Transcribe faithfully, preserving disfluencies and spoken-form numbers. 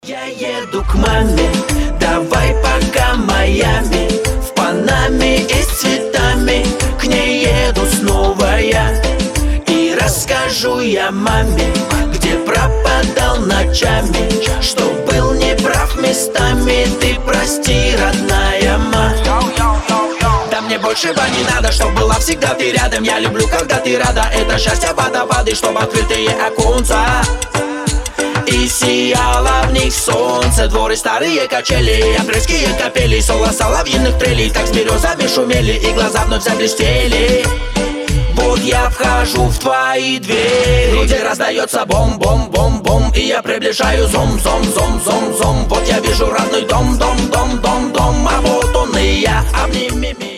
Я еду к маме, давай пока Майами, в Панаме и с цветами, к ней еду снова я. И расскажу я маме, где пропадал ночами, что был неправ местами, ты прости, родная ма. Да мне большего не надо, чтоб была всегда ты рядом. Я люблю, когда ты рада, это счастье водопады, чтоб открытые оконца и сияло в них солнце. Дворы, старые качели, апрельские капели, соло соловьиных трелей так с березами шумели, и глаза вновь заблестели. Вот я вхожу в твои двери, в груди раздается бом-бом-бом-бом, и я приближаю зом-зом-зом-зом-зом. Вот я вижу родной дом, дом, дом, дом, дом, а вот он и я. Обними меня.